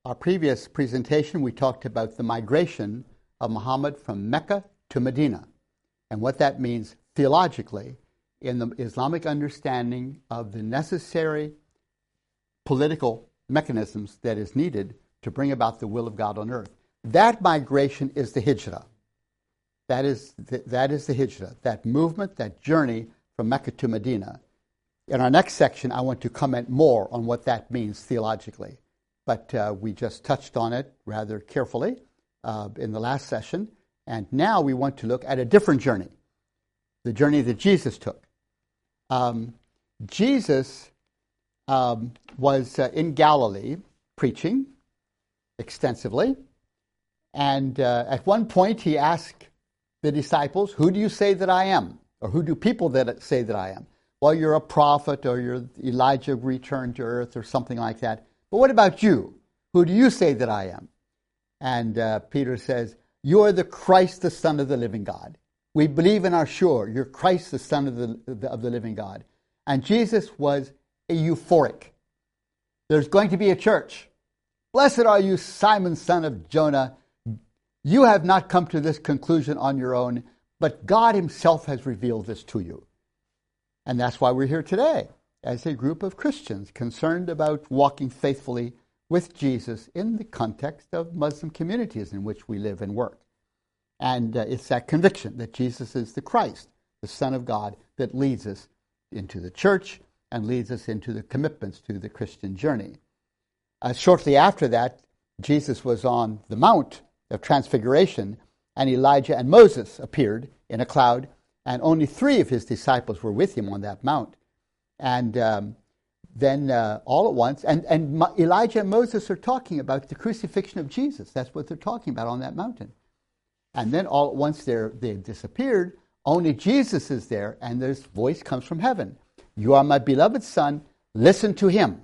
Our previous presentation, we talked about the migration of Muhammad from Mecca to Medina and what that means theologically in the Islamic understanding of the necessary political mechanisms that is needed to bring about the will of God on earth. That migration is the hijrah. That is the hijrah, that movement, that journey from Mecca to Medina. In our next section, I want to comment more on what that means theologically. But we just touched on it rather carefully in the last session. And now we want to look at a different journey, the journey that Jesus took. Jesus was in Galilee preaching extensively. And at one point he asked the disciples, "Who do you say that I am?" Or who do people that say that I am? Well, you're a prophet, or you're Elijah returned to earth, or something like that. But what about you? Who do you say that I am? And Peter says, "You are the Christ, the Son of the living God. We believe and are sure you're Christ, the Son of the living God." And Jesus was euphoric. There's going to be a church. "Blessed are you, Simon, son of Jonah. You have not come to this conclusion on your own, but God himself has revealed this to you." And that's why we're here today, as a group of Christians concerned about walking faithfully with Jesus in the context of Muslim communities in which we live and work. And it's that conviction that Jesus is the Christ, the Son of God, that leads us into the church and leads us into the commitments to the Christian journey. Shortly after that, Jesus was on the Mount of Transfiguration, and Elijah and Moses appeared in a cloud, and only 3 of his disciples were with him on that mount. And then all at once, and Elijah and Moses are talking about the crucifixion of Jesus. That's what they're talking about on that mountain. And then all at once they've disappeared. Only Jesus is there, and this voice comes from heaven. "You are my beloved Son, listen to him."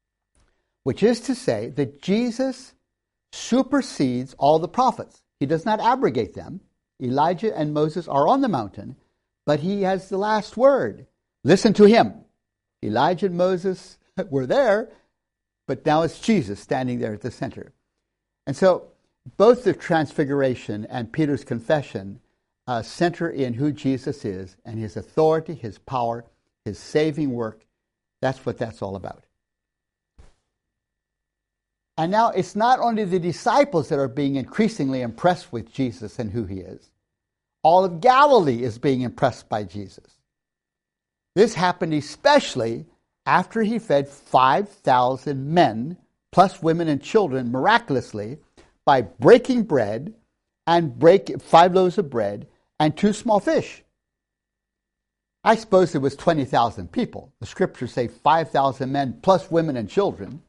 Which is to say that Jesus supersedes all the prophets. He does not abrogate them. Elijah and Moses are on the mountain, but he has the last word. Listen to him. Elijah and Moses were there, but now it's Jesus standing there at the center. And so both the Transfiguration and Peter's confession center in who Jesus is and his authority, his power, his saving work. That's what that's all about. And now it's not only the disciples that are being increasingly impressed with Jesus and who he is. All of Galilee is being impressed by Jesus. This happened especially after he fed 5,000 men, plus women and children, miraculously, by breaking bread and 5 loaves of bread and 2 small fish. I suppose it was 20,000 people. The scriptures say 5,000 men, plus women and children.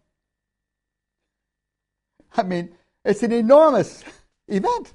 I mean, it's an enormous event.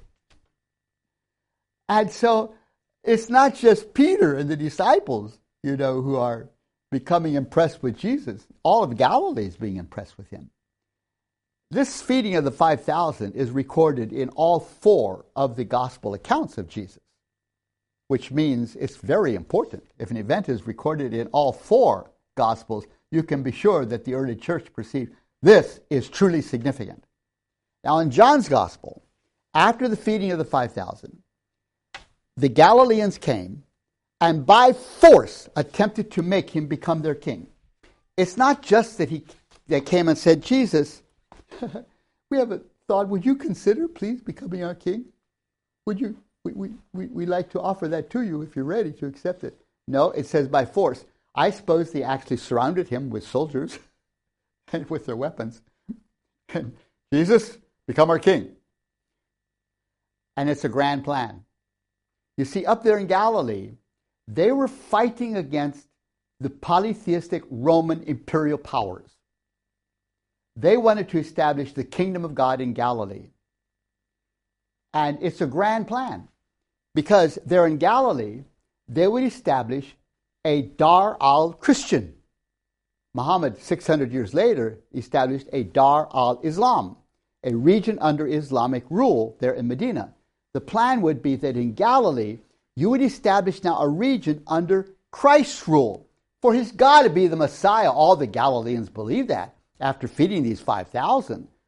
And so it's not just Peter and the disciples, who are becoming impressed with Jesus. All of Galilee is being impressed with him. This feeding of the 5,000 is recorded in all 4 of the gospel accounts of Jesus, which means it's very important. If an event is recorded in all 4 gospels, you can be sure that the early church perceived this is truly significant. Now, in John's Gospel, after the feeding of the 5,000, the Galileans came and by force attempted to make him become their king. It's not just that they came and said, "Jesus, we have a thought. Would you consider, please, becoming our king? Would you? We'd like to offer that to you if you're ready to accept it." No, it says by force. I suppose they actually surrounded him with soldiers and with their weapons. And Jesus, become our king. And it's a grand plan. You see, up there in Galilee, they were fighting against the polytheistic Roman imperial powers. They wanted to establish the kingdom of God in Galilee. And it's a grand plan. Because there in Galilee, they would establish a Dar al-Christian. Muhammad, 600 years later, established a Dar al-Islam, a region under Islamic rule there in Medina. The plan would be that in Galilee, you would establish now a region under Christ's rule. For he's got to be the Messiah. All the Galileans believe that after feeding these 5,000.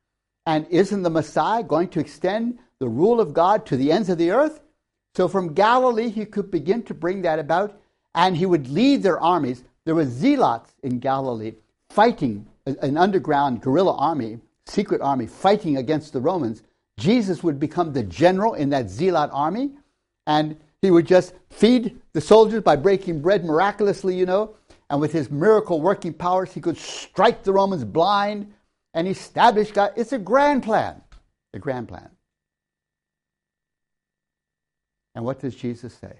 And isn't the Messiah going to extend the rule of God to the ends of the earth? So from Galilee, he could begin to bring that about, and he would lead their armies. There were zealots in Galilee fighting, an underground guerrilla army, secret army, fighting against the Romans. Jesus would become the general in that zealot army, and he would just feed the soldiers by breaking bread miraculously, and with his miracle working powers, he could strike the Romans blind and establish God. It's a grand plan, a grand plan. And what does Jesus say?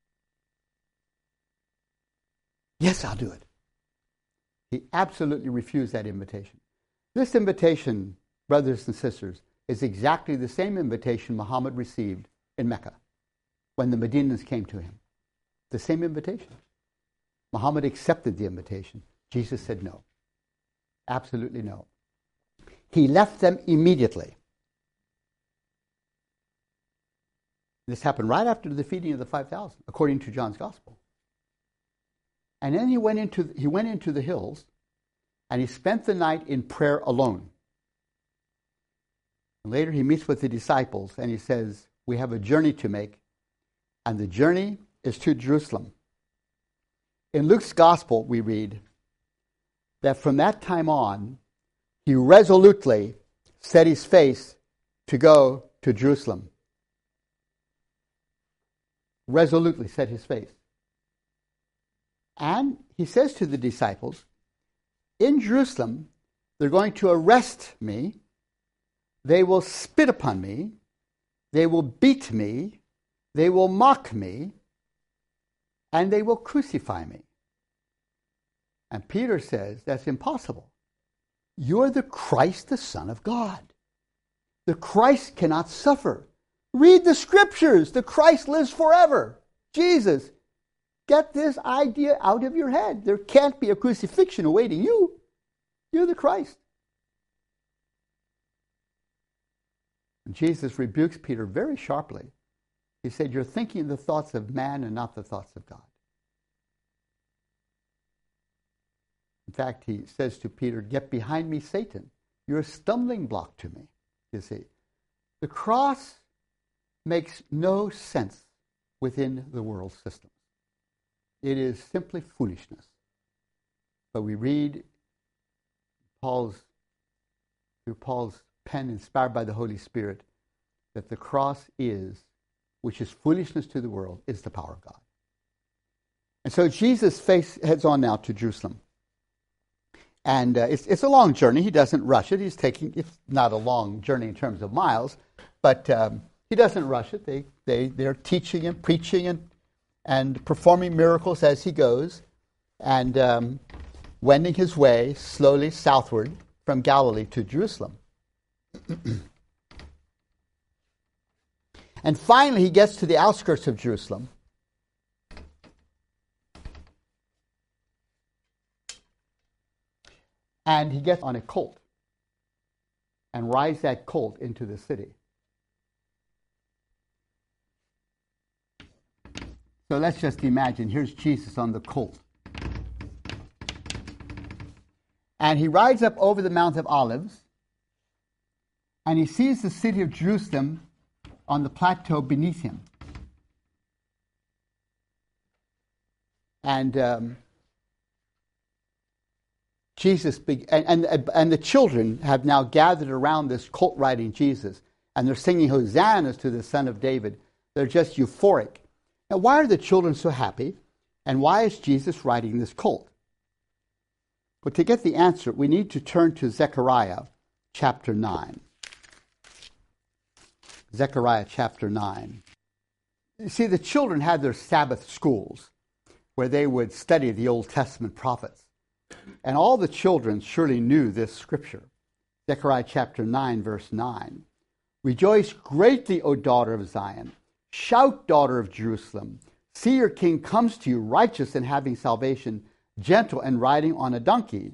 Yes, I'll do it. He absolutely refused that invitation. This invitation, brothers and sisters, is exactly the same invitation Muhammad received in Mecca when the Medinas came to him. The same invitation. Muhammad accepted the invitation. Jesus said no. Absolutely no. He left them immediately. This happened right after the feeding of the 5,000, according to John's Gospel. And then he went into the hills, and he spent the night in prayer alone. And later he meets with the disciples, and he says, we have a journey to make, and the journey is to Jerusalem. In Luke's Gospel, we read that from that time on, he resolutely set his face to go to Jerusalem. Resolutely set his face. And he says to the disciples, in Jerusalem, they're going to arrest me, they will spit upon me, they will beat me, they will mock me, and they will crucify me. And Peter says, that's impossible. You're the Christ, the Son of God. The Christ cannot suffer. Read the scriptures. The Christ lives forever. Jesus, get this idea out of your head. There can't be a crucifixion awaiting you. You're the Christ. And Jesus rebukes Peter very sharply. He said, you're thinking the thoughts of man and not the thoughts of God. In fact, he says to Peter, get behind me, Satan. You're a stumbling block to me, you see. The cross makes no sense within the world system. It is simply foolishness. But we read through Paul's pen, inspired by the Holy Spirit, that the cross is, which is foolishness to the world, is the power of God. And so Jesus heads on now to Jerusalem. And it's a long journey. He doesn't rush it. It's not a long journey in terms of miles, but he doesn't rush it. They're teaching and preaching and performing miracles as he goes, and wending his way slowly southward from Galilee to Jerusalem. And finally, he gets to the outskirts of Jerusalem. And he gets on a colt and rides that colt into the city. So let's just imagine, here's Jesus on the colt. And he rides up over the Mount of Olives, and he sees the city of Jerusalem on the plateau beneath him. And Jesus and the children have now gathered around this colt riding Jesus, and they're singing hosannas to the Son of David. They're just euphoric. Now, why are the children so happy, and why is Jesus riding this colt? But to get the answer, we need to turn to Zechariah chapter 9. Zechariah chapter 9. You see, the children had their Sabbath schools where they would study the Old Testament prophets. And all the children surely knew this scripture. Zechariah chapter 9, verse 9. Rejoice greatly, O daughter of Zion. Shout, daughter of Jerusalem. See, your king comes to you, righteous and having salvation, gentle and riding on a donkey.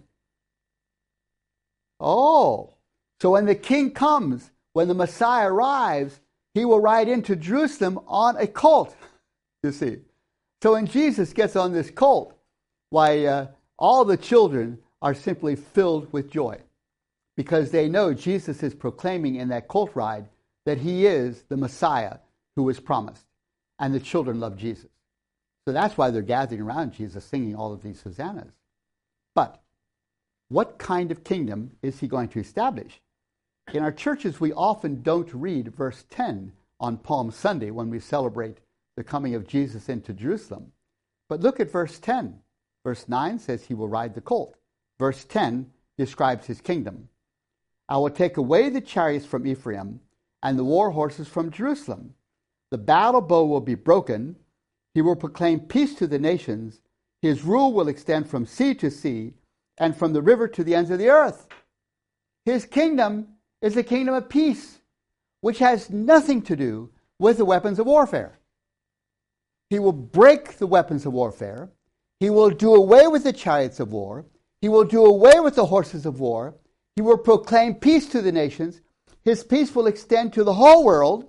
Oh, so when the king comes, when the Messiah arrives, he will ride into Jerusalem on a colt, you see. So when Jesus gets on this colt, why, all the children are simply filled with joy. because they know Jesus is proclaiming in that colt ride that he is the Messiah who was promised. And the children love Jesus. So that's why they're gathering around Jesus singing all of these hosannas. But what kind of kingdom is he going to establish? In our churches, we often don't read verse 10 on Palm Sunday when we celebrate the coming of Jesus into Jerusalem. But look at verse 10. Verse 9 says he will ride the colt. Verse 10 describes his kingdom. I will take away the chariots from Ephraim and the war horses from Jerusalem. The battle bow will be broken. He will proclaim peace to the nations. His rule will extend from sea to sea and from the river to the ends of the earth. His kingdom is a kingdom of peace, which has nothing to do with the weapons of warfare. He will break the weapons of warfare. He will do away with the chariots of war. He will do away with the horses of war. He will proclaim peace to the nations. His peace will extend to the whole world,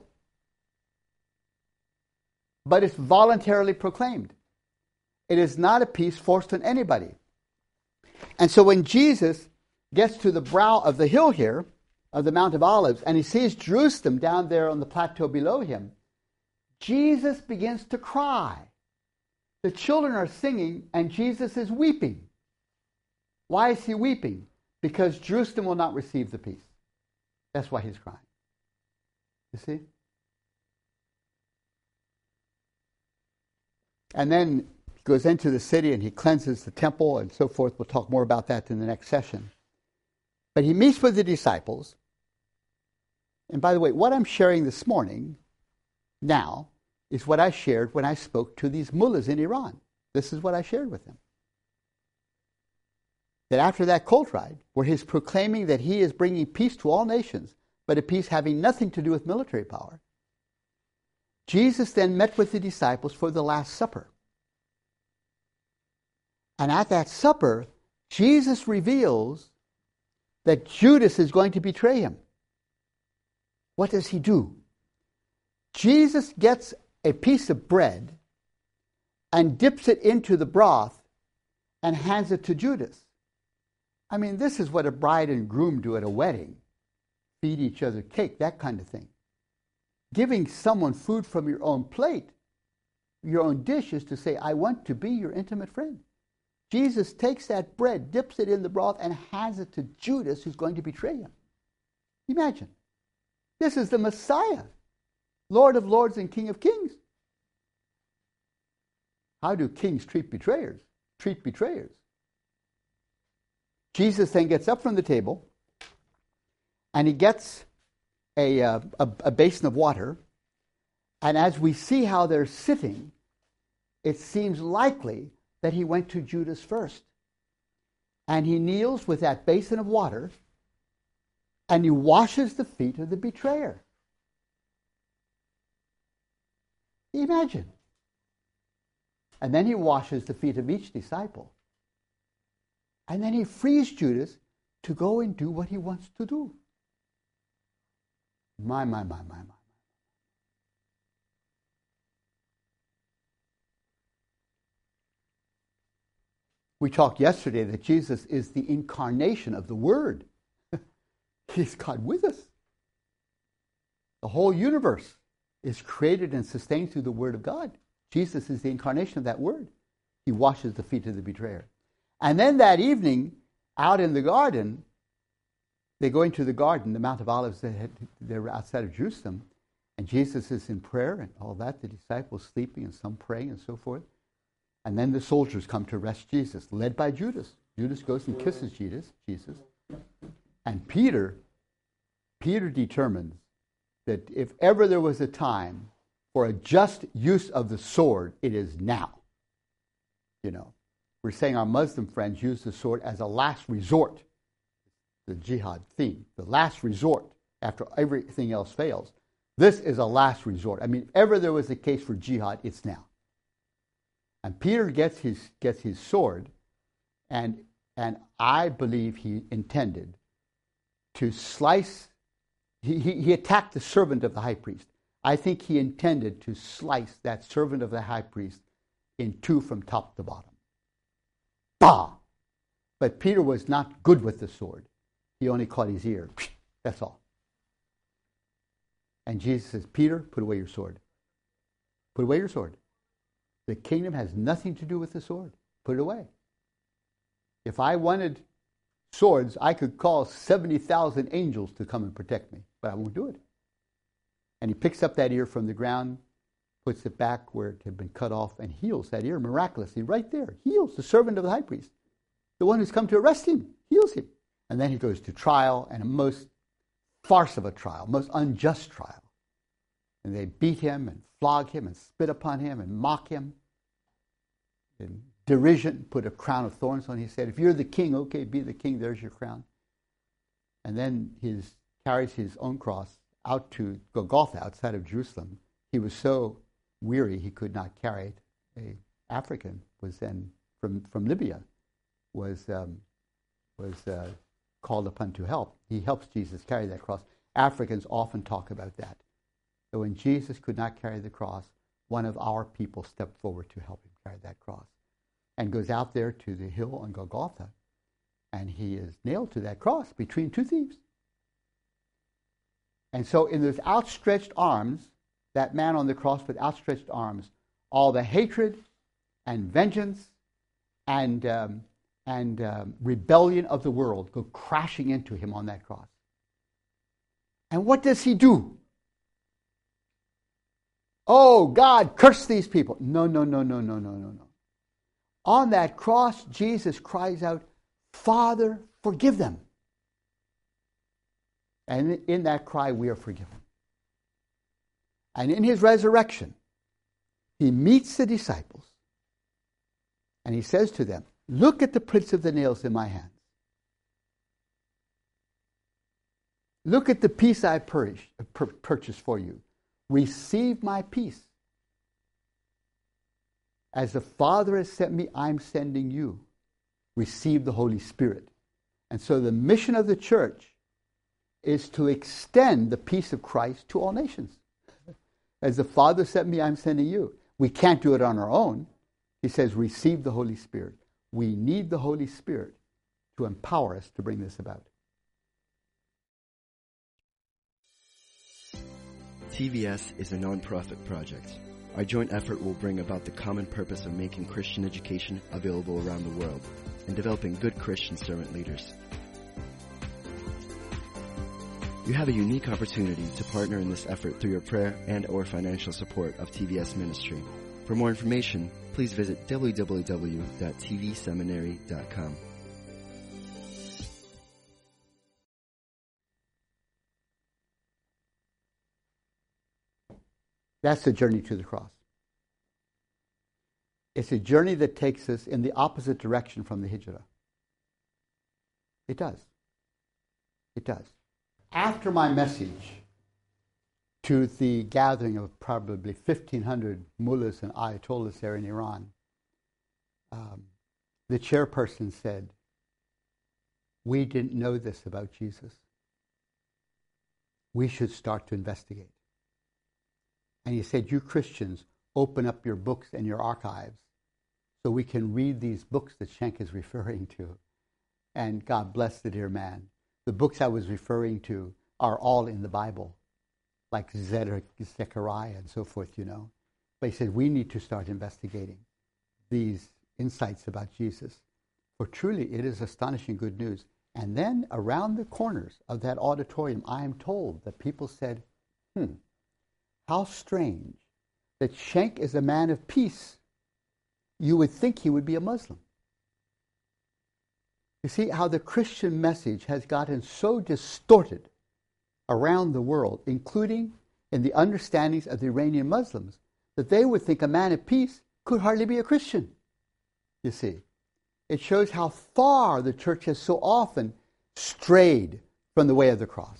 but it's voluntarily proclaimed. It is not a peace forced on anybody. And so when Jesus gets to the brow of the hill here, of the Mount of Olives, and he sees Jerusalem down there on the plateau below him, Jesus begins to cry. The children are singing, and Jesus is weeping. Why is he weeping? Because Jerusalem will not receive the peace. That's why he's crying. You see? And then he goes into the city and he cleanses the temple and so forth. We'll talk more about that in the next session. But he meets with the disciples. And by the way, what I'm sharing this morning now is what I shared when I spoke to these mullahs in Iran. This is what I shared with them. That after that colt ride, where he's proclaiming that he is bringing peace to all nations, but a peace having nothing to do with military power, Jesus then met with the disciples for the Last Supper. And at that supper, Jesus reveals that Judas is going to betray him. What does he do? Jesus gets a piece of bread and dips it into the broth and hands it to Judas. I mean, this is what a bride and groom do at a wedding. Feed each other cake, that kind of thing. Giving someone food from your own plate, your own dish, is to say, I want to be your intimate friend. Jesus takes that bread, dips it in the broth, and hands it to Judas, who's going to betray him. Imagine. This is the Messiah, Lord of lords and King of kings. How do kings treat betrayers? Jesus then gets up from the table, and he gets a basin of water. And as we see how they're sitting, it seems likely that he went to Judas first. And he kneels with that basin of water, and he washes the feet of the betrayer. Imagine. And then he washes the feet of each disciple. And then he frees Judas to go and do what he wants to do. My. We talked yesterday that Jesus is the incarnation of the Word. He's God with us. The whole universe is created and sustained through the Word of God. Jesus is the incarnation of that Word. He washes the feet of the betrayer. And then that evening, out in the garden, they go into the garden, the Mount of Olives, they're outside of Jerusalem, and Jesus is in prayer and all that, the disciples sleeping and some praying and so forth. And then the soldiers come to arrest Jesus, led by Judas. Judas goes and kisses Jesus. And Peter determines that if ever there was a time for a just use of the sword, it is now. You know, we're saying our Muslim friends use the sword as a last resort. The jihad theme, the last resort after everything else fails. This is a last resort. I mean, if ever there was a case for jihad, it's now. And Peter gets his sword, and I believe he intended to slice. He attacked the servant of the high priest. I think he intended to slice that servant of the high priest in two from top to bottom. Bah! But Peter was not good with the sword. He only caught his ear. That's all. And Jesus says, Peter, put away your sword. Put away your sword. The kingdom has nothing to do with the sword. Put it away. If I wanted swords, I could call 70,000 angels to come and protect me, but I won't do it. And he picks up that ear from the ground, puts it back where it had been cut off, and heals that ear miraculously right there. Heals the servant of the high priest. The one who's come to arrest him, heals him. And then he goes to trial, and a most farce of a trial, most unjust trial. And they beat him and flog him and spit upon him and mock him. In derision, put a crown of thorns on his head. If you're the king, okay, be the king, there's your crown. And then he carries his own cross out to Golgotha, outside of Jerusalem. He was so weary he could not carry it. An African was then from Libya was called upon to help. He helps Jesus carry that cross. Africans often talk about that. So when Jesus could not carry the cross, one of our people stepped forward to help him carry that cross, and goes out there to the hill on Golgotha, and he is nailed to that cross between two thieves. And so in those outstretched arms, that man on the cross with outstretched arms, all the hatred and vengeance and rebellion of the world go crashing into him on that cross. And what does he do? Oh, God, curse these people. No. On that cross, Jesus cries out, Father, forgive them. And in that cry, we are forgiven. And in his resurrection, he meets the disciples, and he says to them, look at the prints of the nails in my hands. Look at the peace I purchased for you. Receive my peace. As the Father has sent me, I'm sending you. Receive the Holy Spirit. And so the mission of the church is to extend the peace of Christ to all nations. As the Father sent me, I'm sending you. We can't do it on our own. He says, receive the Holy Spirit. We need the Holy Spirit to empower us to bring this about. TVS is a non-profit project. Our joint effort will bring about the common purpose of making Christian education available around the world and developing good Christian servant leaders. You have a unique opportunity to partner in this effort through your prayer and or financial support of TVS Ministry. For more information, please visit www.tvseminary.com. That's the journey to the cross. It's a journey that takes us in the opposite direction from the Hijrah. It does. It does. After my message to the gathering of probably 1,500 mullahs and ayatollahs there in Iran, the chairperson said, we didn't know this about Jesus. We should start to investigate. And he said, you Christians, open up your books and your archives so we can read these books that Schenck is referring to. And God bless the dear man. The books I was referring to are all in the Bible, like Zechariah and so forth, you know. But he said, we need to start investigating these insights about Jesus. For truly, it is astonishing good news. And then around the corners of that auditorium, I am told that people said, how strange that Schenck is a man of peace. You would think he would be a Muslim. You see how the Christian message has gotten so distorted around the world, including in the understandings of the Iranian Muslims, that they would think a man of peace could hardly be a Christian. You see, it shows how far the church has so often strayed from the way of the cross.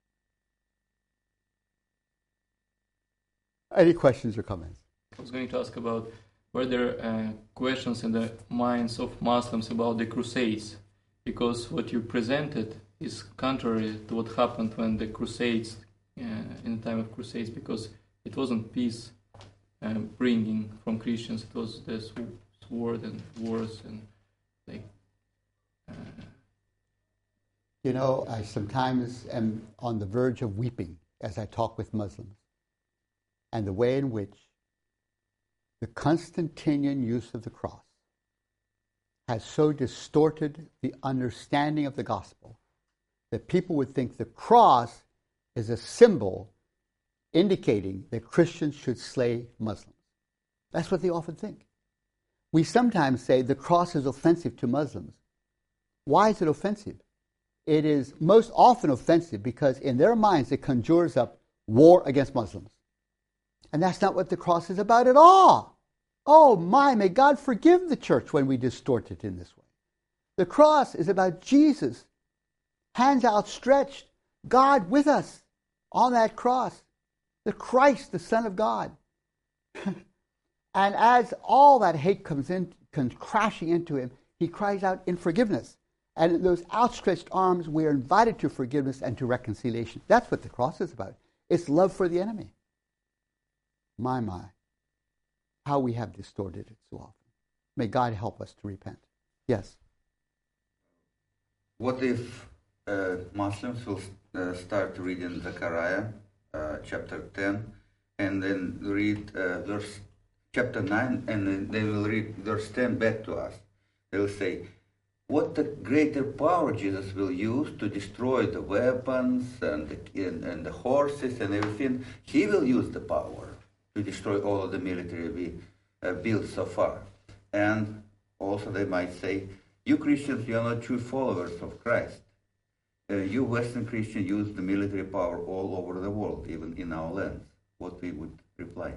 Any questions or comments? I was going to ask about, were there questions in the minds of Muslims about the Crusades? Because what you presented is contrary to what happened when the Crusades, in the time of Crusades, because it wasn't peace bringing from Christians, it was the sword and wars and like. You know, I sometimes am on the verge of weeping as I talk with Muslims, and the way in which the Constantinian use of the cross has so distorted the understanding of the gospel that people would think the cross is a symbol indicating that Christians should slay Muslims. That's what they often think. We sometimes say the cross is offensive to Muslims. Why is it offensive? It is most often offensive because in their minds it conjures up war against Muslims. And that's not what the cross is about at all. Oh my, may God forgive the church when we distort it in this way. The cross is about Jesus, hands outstretched, God with us on that cross, the Christ, the Son of God. And as all that hate comes crashing into him, he cries out in forgiveness. And in those outstretched arms, we are invited to forgiveness and to reconciliation. That's what the cross is about. It's love for the enemy. My, how we have distorted it so often. May God help us to repent. Yes? What if Muslims will start reading Zechariah chapter 10 and then read verse chapter 9 and then they will read verse 10 back to us? They will say, what the greater power Jesus will use to destroy the weapons and the horses and everything. He will use the power to destroy all of the military we built so far. And also they might say, you Christians, you are not true followers of Christ. You Western Christians use the military power all over the world, even in our lands. What we would reply.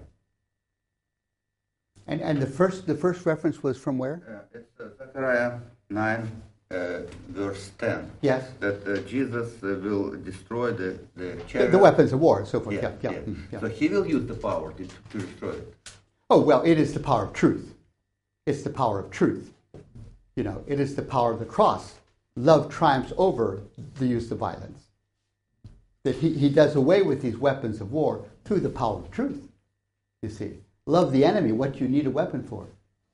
And the first reference was from where? It's Zechariah 9, verse 10. Yes. That Jesus will destroy the chariot. The weapons of war and so forth. Yeah. Yeah. So he will use the power to destroy it. Oh, well, it is the power of truth. It's the power of truth. You know, it is the power of the cross. Love triumphs over the use of violence. That he does away with these weapons of war through the power of truth. You see, love the enemy. What do you need a weapon for?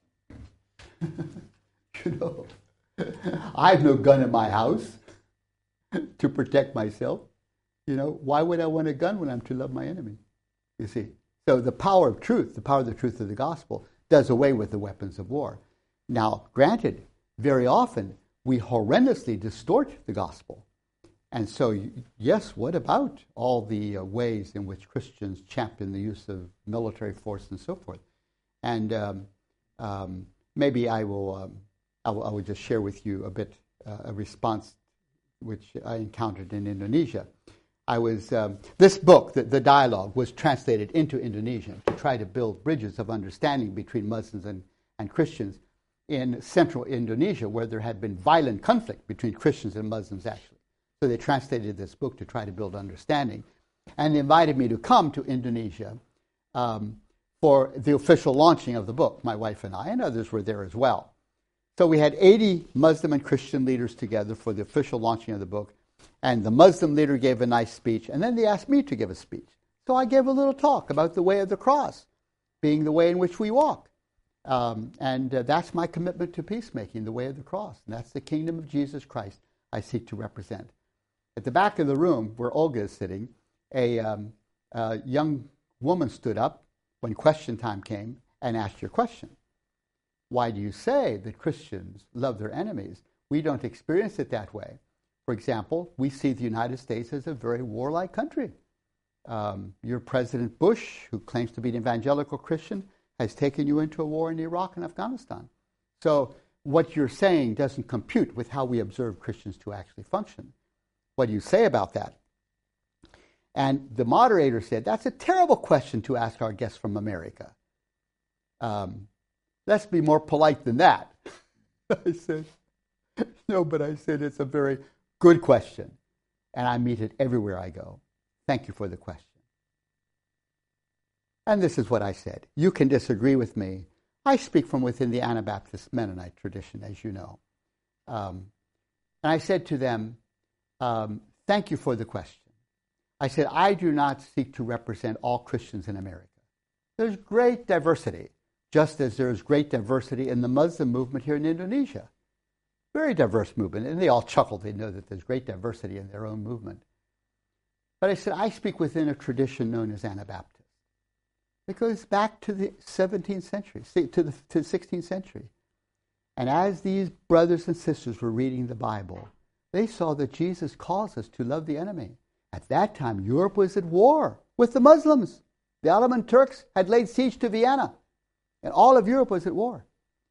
You know, I have no gun in my house to protect myself. You know, why would I want a gun when I'm to love my enemy? You see, so the power of truth, the power of the truth of the gospel, does away with the weapons of war. Now, granted, very often we horrendously distort the gospel. And so, yes, what about all the ways in which Christians champion the use of military force and so forth? And maybe I will just share with you a bit a response which I encountered in Indonesia. I was this book, the dialogue, was translated into Indonesian to try to build bridges of understanding between Muslims and Christians in central Indonesia, where there had been violent conflict between Christians and Muslims, actually. So they translated this book to try to build understanding. And they invited me to come to Indonesia for the official launching of the book. My wife and I, and others were there as well. So we had 80 Muslim and Christian leaders together for the official launching of the book. And the Muslim leader gave a nice speech, and then they asked me to give a speech. So I gave a little talk about the way of the cross, being the way in which we walk. And that's my commitment to peacemaking, the way of the cross. And that's the kingdom of Jesus Christ I seek to represent. At the back of the room where Olga is sitting, a young woman stood up when question time came and asked your question. Why do you say that Christians love their enemies? We don't experience it that way. For example, we see the United States as a very warlike country. Your President Bush, who claims to be an evangelical Christian, has taken you into a war in Iraq and Afghanistan. So what you're saying doesn't compute with how we observe Christians to actually function. What do you say about that? And the moderator said, that's a terrible question to ask our guests from America. Let's be more polite than that. I said, no, but I said it's a very good question, and I meet it everywhere I go. Thank you for the question. And this is what I said. You can disagree with me. I speak from within the Anabaptist Mennonite tradition, as you know. And I said to them, thank you for the question. I said, I do not seek to represent all Christians in America. There's great diversity, just as there is great diversity in the Muslim movement here in Indonesia. Very diverse movement. And they all chuckled. They know that there's great diversity in their own movement. But I said, I speak within a tradition known as Anabaptist. It goes back to the 17th century, to the 16th century. And as these brothers and sisters were reading the Bible, they saw that Jesus calls us to love the enemy. At that time, Europe was at war with the Muslims. The Ottoman Turks had laid siege to Vienna, and all of Europe was at war.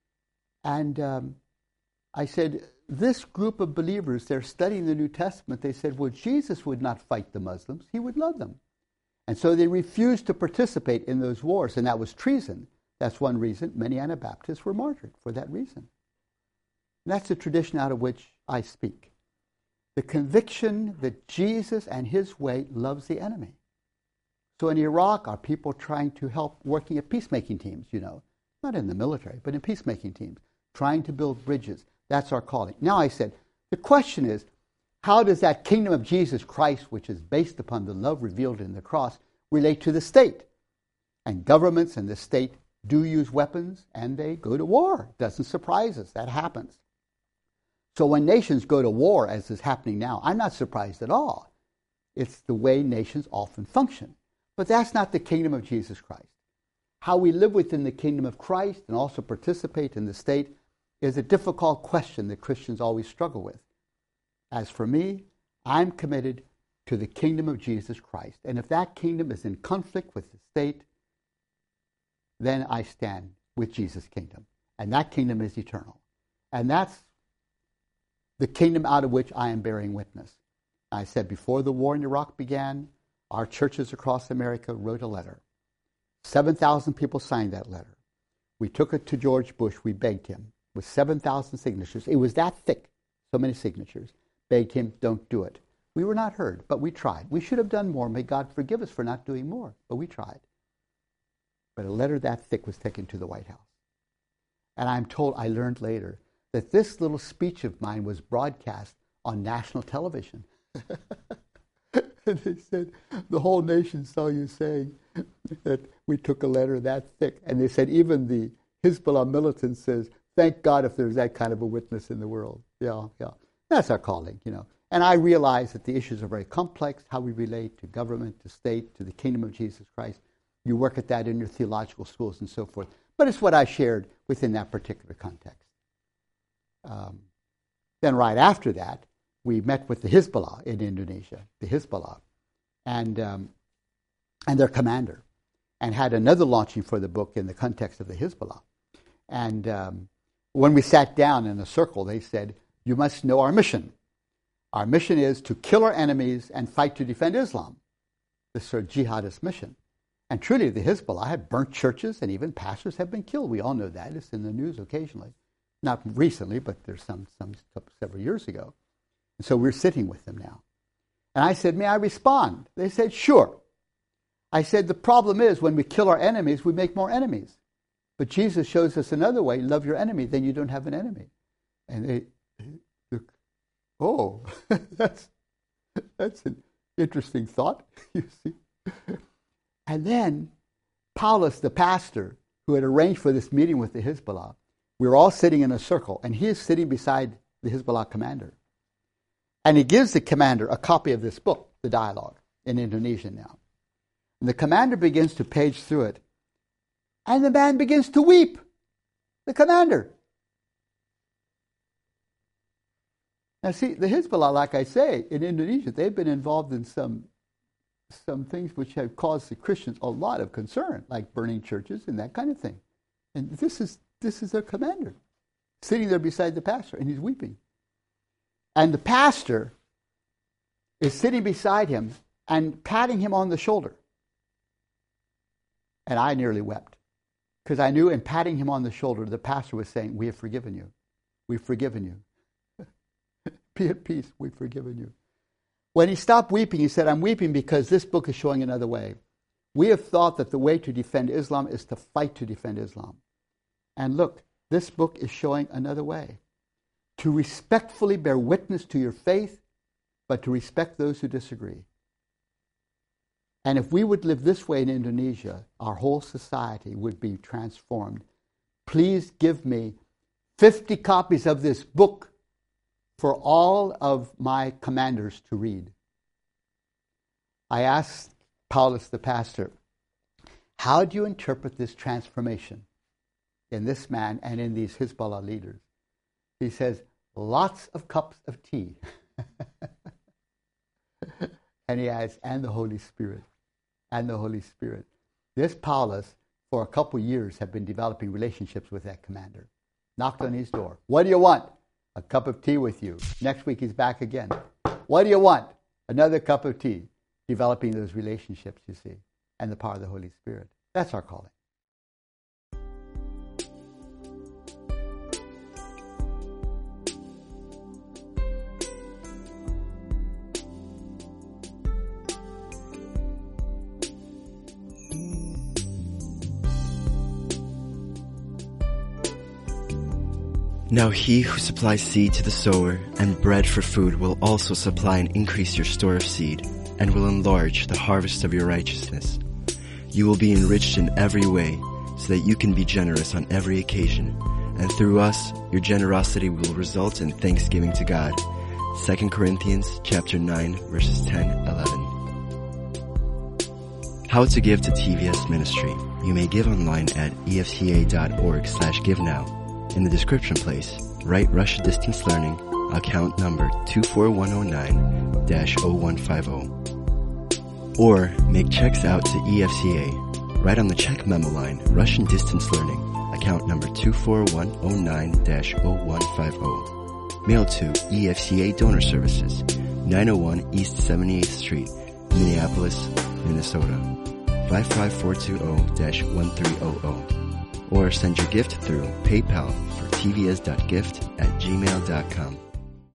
And I said, this group of believers, they're studying the New Testament. They said, well, Jesus would not fight the Muslims. He would love them. And so they refused to participate in those wars, and that was treason. That's one reason many Anabaptists were martyred, for that reason. And that's the tradition out of which I speak. The conviction that Jesus and his way loves the enemy. So in Iraq, are people trying to help working at peacemaking teams, not in the military, but in peacemaking teams, trying to build bridges. That's our calling. Now I said, the question is, how does that kingdom of Jesus Christ, which is based upon the love revealed in the cross, relate to the state? And governments and the state do use weapons, and they go to war. Doesn't surprise us. That happens. So when nations go to war, as is happening now, I'm not surprised at all. It's the way nations often function. But that's not the kingdom of Jesus Christ. How we live within the kingdom of Christ and also participate in the state is a difficult question that Christians always struggle with. As for me, I'm committed to the kingdom of Jesus Christ. And if that kingdom is in conflict with the state, then I stand with Jesus' kingdom. And that kingdom is eternal. And that's the kingdom out of which I am bearing witness. I said before the war in Iraq began, our churches across America wrote a letter. 7,000 people signed that letter. We took it to George Bush. We begged him with 7,000 signatures. It was that thick, so many signatures. Begged him, don't do it. We were not heard, but we tried. We should have done more. May God forgive us for not doing more, but we tried. But a letter that thick was taken to the White House. And I'm told, I learned later, that this little speech of mine was broadcast on national television. And they said, the whole nation saw you saying that we took a letter that thick. And they said, even the Hezbollah militant says, thank God if there's that kind of a witness in the world. Yeah. That's our calling, And I realize that the issues are very complex, how we relate to government, to state, to the kingdom of Jesus Christ. You work at that in your theological schools and so forth. But it's what I shared within that particular context. Then right after that, we met with the Hezbollah in Indonesia, the Hezbollah, and their commander, and had another launching for the book in the context of the Hezbollah. And when we sat down in a circle, they said, you must know our mission. Our mission is to kill our enemies and fight to defend Islam. This sort of jihadist mission. And truly, the Hezbollah have burnt churches, and even pastors have been killed. We all know that. It's in the news occasionally. Not recently, but there's some several years ago. And so we're sitting with them now. And I said, may I respond? They said, sure. I said, the problem is when we kill our enemies, we make more enemies. But Jesus shows us another way. Love your enemy, then you don't have an enemy. And they look, oh, that's an interesting thought, you see. And then Paulus, the pastor, who had arranged for this meeting with the Hezbollah, we were all sitting in a circle, and he is sitting beside the Hezbollah commander. And he gives the commander a copy of this book, The Dialogue, in Indonesian now. And the commander begins to page through it, and the man begins to weep, the commander. Now see, the Hezbollah, like I say, in Indonesia, they've been involved in some things which have caused the Christians a lot of concern, like burning churches and that kind of thing. And this is their commander, sitting there beside the pastor, and he's weeping. And the pastor is sitting beside him and patting him on the shoulder. And I nearly wept, because I knew in patting him on the shoulder, the pastor was saying, we have forgiven you. We've forgiven you. Be at peace. We've forgiven you. When he stopped weeping, he said, I'm weeping because this book is showing another way. We have thought that the way to defend Islam is to fight to defend Islam. And look, this book is showing another way. To respectfully bear witness to your faith, but to respect those who disagree. And if we would live this way in Indonesia, our whole society would be transformed. Please give me 50 copies of this book for all of my commanders to read. I asked Paulus the pastor, how do you interpret this transformation in this man and in these Hezbollah leaders? He says, lots of cups of tea. And he adds, and the Holy Spirit. And the Holy Spirit. This Paulus, for a couple years, had been developing relationships with that commander. Knocked on his door. What do you want? A cup of tea with you. Next week he's back again. What do you want? Another cup of tea. Developing those relationships, you see, and the power of the Holy Spirit. That's our calling. Now he who supplies seed to the sower and bread for food will also supply and increase your store of seed, and will enlarge the harvest of your righteousness. You will be enriched in every way, so that you can be generous on every occasion, and through us, your generosity will result in thanksgiving to God. 2 Corinthians chapter 9, verses 10-11. How to give to TVS Ministry. You may give online at efca.org/givenow. In the description place, write Russia Distance Learning, account number 24109-0150. Or make checks out to EFCA. Write on the check memo line, Russian Distance Learning, account number 24109-0150. Mail to EFCA Donor Services, 901 East 78th Street, Minneapolis, Minnesota, 55420-1300. Or send your gift through PayPal for tvs.gift@gmail.com.